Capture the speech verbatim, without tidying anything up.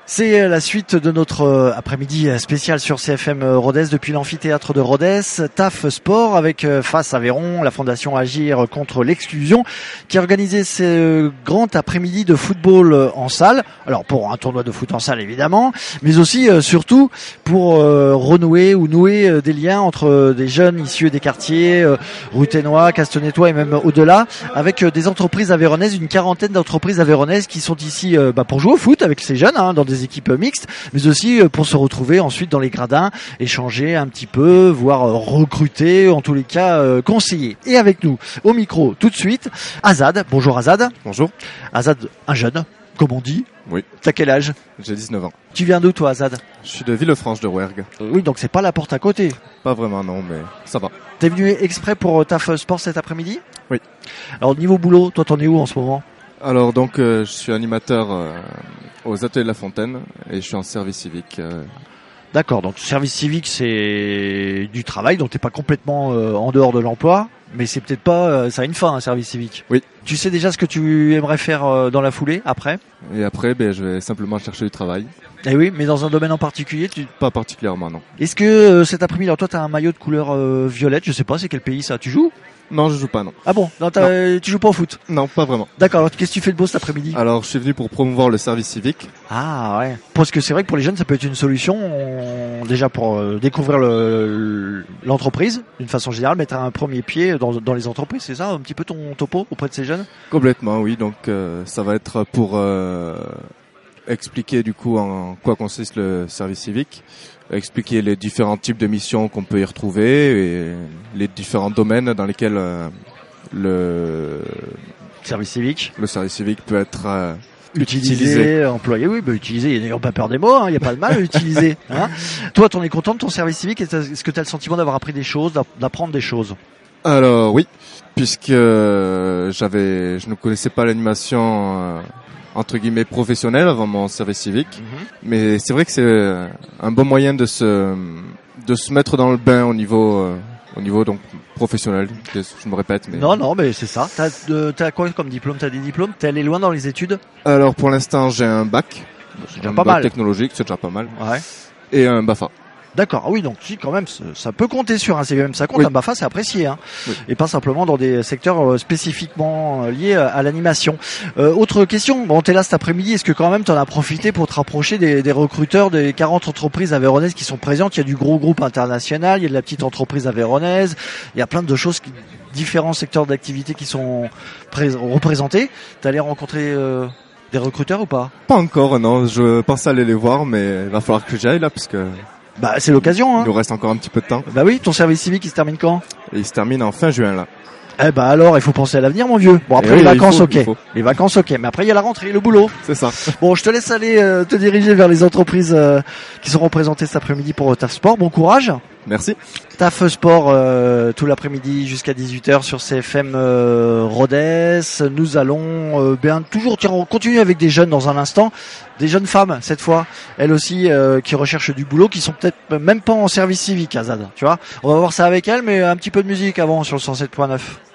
C'est la suite de notre après-midi spécial sur C F M Rodez depuis l'amphithéâtre de Rodez. T A F Sport avec Face Aveyron, la fondation Agir contre l'exclusion, qui a organisé ce grand après-midi de football en salle. Alors pour un tournoi de foot en salle évidemment, mais aussi surtout pour renouer ou nouer des liens entre des jeunes issus des quartiers Ruthenois, Castelnautois et même au-delà, avec des entreprises aveyronnaises, une quarantaine d'entreprises aveyronnaises qui sont ici bah, pour jouer au foot avec ces jeunes hein, dans des équipes mixtes, mais aussi pour se retrouver ensuite dans les gradins, échanger un petit peu, voire recruter, en tous les cas euh, conseiller. Et avec nous, au micro, tout de suite, Azad. Bonjour Azad. Bonjour. Azad, un jeune, comme on dit. Oui. T'as quel âge? J'ai dix-neuf ans. Tu viens d'où toi Azad? Je suis de Villefranche de Rouergue. Oui, donc c'est pas la porte à côté. Pas vraiment non, mais ça va. T'es venu exprès pour T A F Sport cet après-midi? Oui. Alors niveau boulot, toi t'en es où en ce moment? Alors donc euh, je suis animateur euh, aux Ateliers de la Fontaine et je suis en service civique. Euh... D'accord, donc service civique c'est du travail, donc t'es pas complètement euh, en dehors de l'emploi, mais c'est peut-être pas, euh, ça a une fin un service civique. Oui. Tu sais déjà ce que tu aimerais faire euh, dans la foulée après? Et après, ben je vais simplement chercher du travail. Eh oui, mais dans un domaine en particulier, tu... Pas particulièrement non. Est-ce que euh, cet après-midi, alors toi t'as un maillot de couleur euh, violette, je sais pas, c'est quel pays ça? Tu joues? Non, je joue pas non. Ah bon, non, non. Tu joues pas au foot? Non, pas vraiment. D'accord, alors qu'est-ce que tu fais de beau cet après-midi? Alors je suis venu pour promouvoir le service civique. Ah ouais. Parce que c'est vrai que pour les jeunes ça peut être une solution, on... déjà pour euh, découvrir le... l'entreprise, d'une façon générale, mettre un premier pied dans, dans les entreprises, c'est ça un petit peu ton topo auprès de ces jeunes? Complètement, oui. Donc euh, ça va être pour euh, expliquer du coup en quoi consiste le service civique, expliquer les différents types de missions qu'on peut y retrouver et les différents domaines dans lesquels euh, le service civique, le service civique peut être euh, utilisé, utilisé, employé. Oui, bah utiliser. N'ayons pas peur des mots. Il hein, n'y a pas de mal à utiliser. Hein. Toi, t'en es content de ton service civique? Est-ce que tu as le sentiment d'avoir appris des choses, d'apprendre des choses? Alors oui, puisque euh, j'avais, je ne connaissais pas l'animation. Euh, entre guillemets professionnel avant mon service civique, mm-hmm. mais c'est vrai que c'est un bon moyen de se de se mettre dans le bain au niveau euh, au niveau donc professionnel. Je me répète, mais non non mais c'est ça. T'as euh, t'as quoi comme diplôme? T'as des diplômes? T'es allé loin dans les études? Alors pour l'instant j'ai un bac, c'est déjà un pas bac mal. Technologique, c'est déjà pas mal. Ouais. Et un BAFA. D'accord, ah oui, donc si quand même, ça peut compter sur un C V M, ça compte, oui. Un BAFA c'est apprécié, hein, oui. Et pas simplement dans des secteurs euh, spécifiquement euh, liés à, à l'animation. Euh, autre question, bon t'es là cet après-midi, est-ce que quand même t'en as profité pour te rapprocher des, des recruteurs des quarante entreprises aveyronnaises qui sont présentes? Il y a du gros groupe international, il y a de la petite entreprise aveyronnaise, il y a plein de choses, qui, différents secteurs d'activité qui sont pré- représentés. T'es allé rencontrer euh, des recruteurs ou pas? Pas encore, non, je pense aller les voir, mais il va falloir que j'aille là, parce que... Bah c'est l'occasion hein. Il nous reste encore un petit peu de temps. Bah oui, ton service civique il se termine quand? Et il se termine en fin juin là. Eh bah alors il faut penser à l'avenir mon vieux. Bon après oui, les vacances faut, ok. Les vacances ok, mais après il y a la rentrée, le boulot. C'est ça. Bon je te laisse aller euh, te diriger vers les entreprises euh, qui seront représentées cet après-midi pour T A F Sport. Bon courage. Merci. T A F Sport euh, tout l'après-midi jusqu'à dix-huit heures sur C F M euh, Rodez. Nous allons euh, bien toujours tiens, on continue avec des jeunes dans un instant, des jeunes femmes cette fois, elles aussi euh, qui recherchent du boulot, qui sont peut-être même pas en service civique Azad, tu vois. On va voir ça avec elles, mais un petit peu de musique avant sur le cent sept point neuf.